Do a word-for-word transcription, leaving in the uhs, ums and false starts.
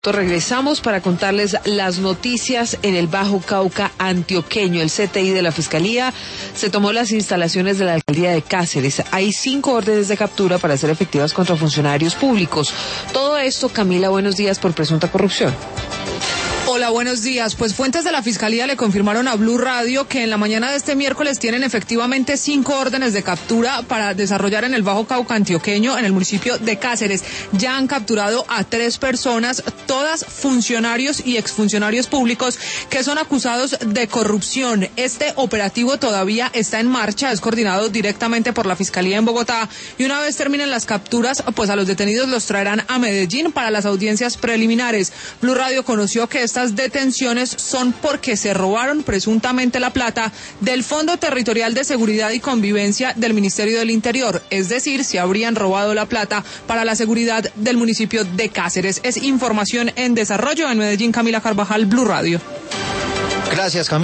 Regresamos para contarles las noticias en el Bajo Cauca antioqueño. El C T I de la Fiscalía se tomó las instalaciones de la Alcaldía de Cáceres. Hay cinco órdenes de captura para ser efectivas contra funcionarios públicos. Todo esto, Camila, buenos días, por presunta corrupción. Hola, buenos días. Pues fuentes de la Fiscalía le confirmaron a Blue Radio que en la mañana de este miércoles tienen efectivamente cinco órdenes de captura para desarrollar en el Bajo Cauca antioqueño, en el municipio de Cáceres. Ya han capturado a tres personas, todas funcionarios y exfuncionarios públicos que son acusados de corrupción. Este operativo todavía está en marcha, es coordinado directamente por la Fiscalía en Bogotá, y una vez terminen las capturas, pues a los detenidos los traerán a Medellín para las audiencias preliminares. Blue Radio conoció que estas detenciones son porque se robaron presuntamente la plata del Fondo Territorial de Seguridad y Convivencia del Ministerio del Interior, es decir, se habrían robado la plata para la seguridad del municipio de Cáceres. Es información en desarrollo. En Medellín, Camila Carvajal, Blue Radio. Gracias, Camila.